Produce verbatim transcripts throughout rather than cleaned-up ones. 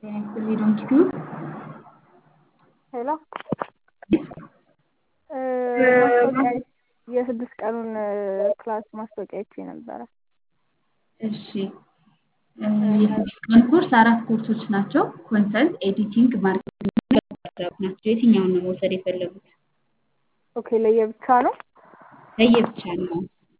Actually, don't you? ሄሎ ማስታወቂያ የስድስት ቀኑን ክላስ ማስታወቂያ አይቼ ነበረ። እሺ የስድስት ቀን ኮርስ አራት ኮርሶች ናቸው። ኮንተንት ኤዲቲንግ፣ ማርኬቲንግ ናቸው። የትኛውን ነው መውሰድ የፈለጉት? ኦኬ ለየብቻ ነው? ለየብቻ ነው።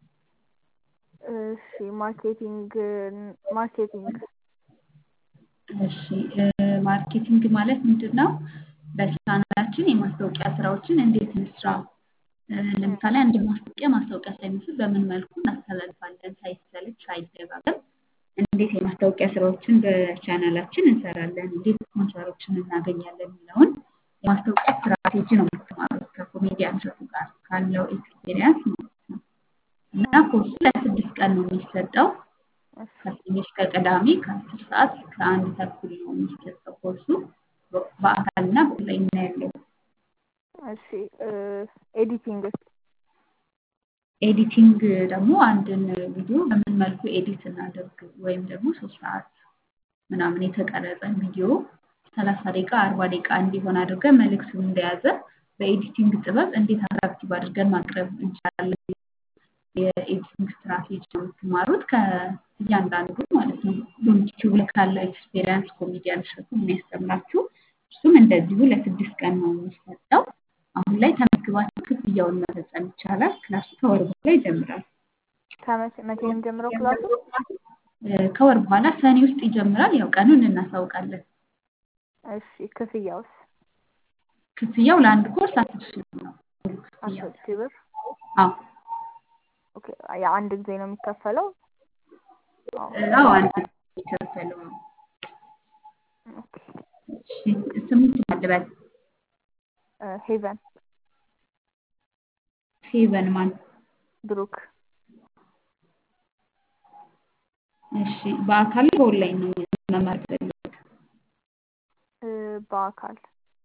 እሺ ማርኬቲንግ ማርኬቲንግ እሺ ማርኬቲንግ ማለት ምንድነው? በቻናላችን የማስታወቂያ ስራዎችን እንዴት እንስራ? ለምሳሌ አንድ ማስታወቂያ ማስታወቂያ ሳይመስል በምን መልኩ እናስተላልፋለን? ሳይሰለች ሳይደጋገም እንዴት የማስታወቂያ ስራዎችን በቻናላችን እንሰራለን? እንዴት ስፖንሰሮችን እናገኛለን? የሚለውን የማስታወቂያ ስትራቴጂ ነው የምትማሩት ከኮሜዲያን እሸቱ ጋር ካለው ኤክስፔሪየንስ ማለት ነው። እና ኮርሱ ለስድስት ቀን ነው የሚሰጠው። ከሰኞ እስከ ቅዳሜ ከአስር ሰዓት እስከ አንድ ተኩል ነው የሚሰጠው ኮርሱ በአካልና በኦንላይን ነው ያለው። እሺ ኤዲቲንግ ኤዲቲንግ ደግሞ አንድን ቪዲዮ በምን መልኩ ኤዲት እናደርግ ወይም ደግሞ ሶስት ሰዓት ምናምን የተቀረጸን ቪዲዮ ሰላሳ ደቂቃ አርባ ደቂቃ እንዲሆን አድርገን መልእክቱን እንደያዘ በኤዲቲንግ ጥበብ እንዴት አትራክቲቭ አድርገን ማቅረብ እንችላለን። የኤዲቲንግ ስትራቴጂ የምትማሩት ከእያንዳንዱ ማለት ነው። ዩቲዩብ ላይ ካለው ኤክስፔሪየንስ ኮሜዲያን እሸቱ የሚያስተምራችሁ እሱም እንደዚሁ ለስድስት ቀን ነው የሚሰጠው። አሁን ላይ ተመዝግባችሁ ክፍያውን መፈጸም ይቻላል። ክላሱ ከወር በኋላ ይጀምራል። ከመቼ መቼ ነው የሚጀምረው ክላሱ? ከወር በኋላ ሰኔ ውስጥ ይጀምራል። ያው ቀኑን እናሳውቃለን። እሺ ክፍያውስ? ክፍያው ለአንድ ኮርስ አስር ሺህ ብር ነው። አስር ሺህ ብር? አዎ ኦኬ የአንድ ጊዜ ነው የሚከፈለው? አዎ አንድ ጊዜ የሚከፈለው ነው። ኦኬ እሺ ስሙን ትመድበል? ሄቨን ሄቨን ማን? ብሩክ። እሺ በአካል በኦንላይን ነው መማር የፈለጉት? በአካል።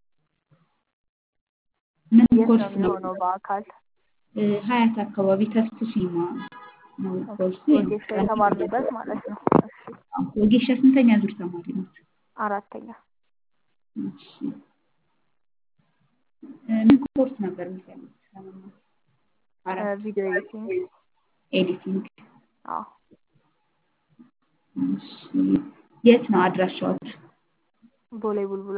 ምን የት ኮርስ ነው ነው? የሚሆነው በአካል? ሀያት አካባቢ ተስፉ ሲማ ነው ኮርሱ። ወጌሻ የተማርንበት ማለት ነው። እሺ ወጌሻ ስንተኛ ዙር ተማሪ ናት? አራተኛ። እሺ ምን ኮርስ ነበር የሚፈልጉት ለመማር? አራት ቪዲዮ ኤዲቲንግ። ኤዲቲንግ። አዎ እሺ የት ነው አድራሻዎች? ቦሌ ቡልቡላ።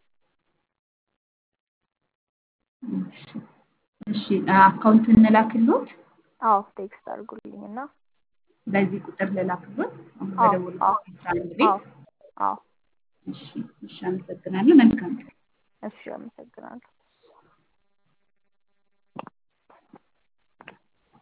እሺ እሺ አካውንት እንላክልዎት? አዎ ቴክስት አድርጉልኝ እና በዚህ ቁጥር ልላክልዎት? አሁን አዎ በደወሉ አዎ ቤት? አዎ አዎ። እሺ እሺ አመሰግናለሁ። መልካም ቀን። እሺ አመሰግናለሁ።